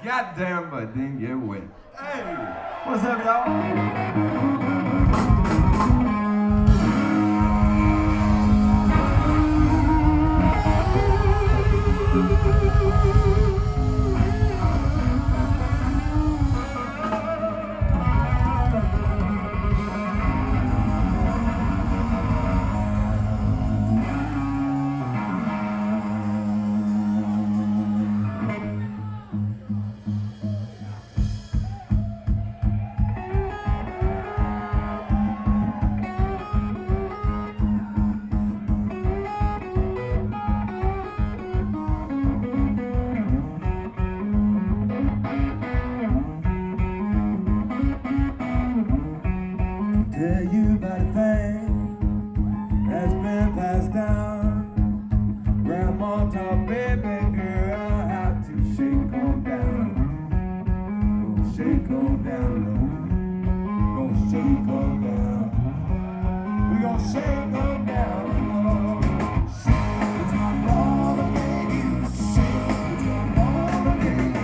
Goddamn, but didn't get wet. Hey, what's up, y'all? Tell you about a thing that's been passed down. Grandma taught baby girl how to shake on down. Gonna shake on down low. Gonna shake on down. We gonna shake on down low. Shake with your mama, baby. Shake with your mama, baby.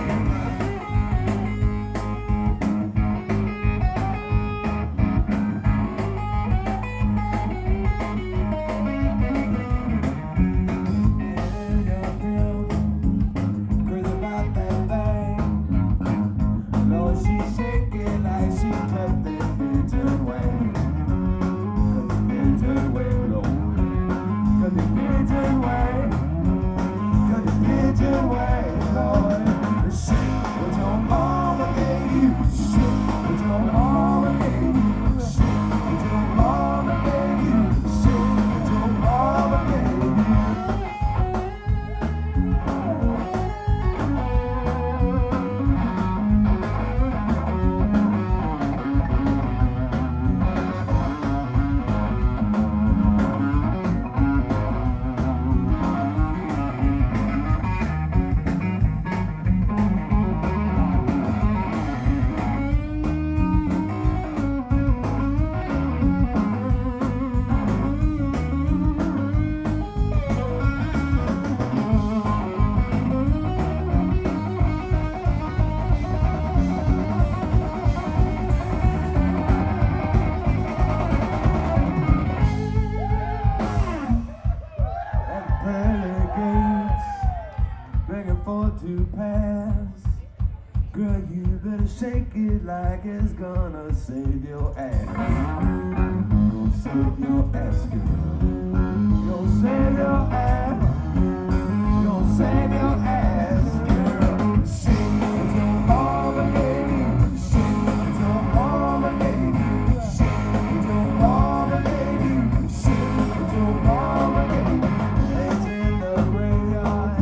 To pass, girl, you better shake it like it's gonna save your ass. Gonna save your ass, girl. Gonna save your ass. Gonna save your ass, girl. Shake with your mama, baby. Shake with your mama, baby. Shake with your mama, baby. Shake with your mama, baby. Legs in the graveyard.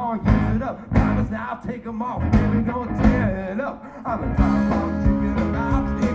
gonna use it up. Promise now I'll take them off. Baby, gonna tear it up. I'm a time bomb ticking about.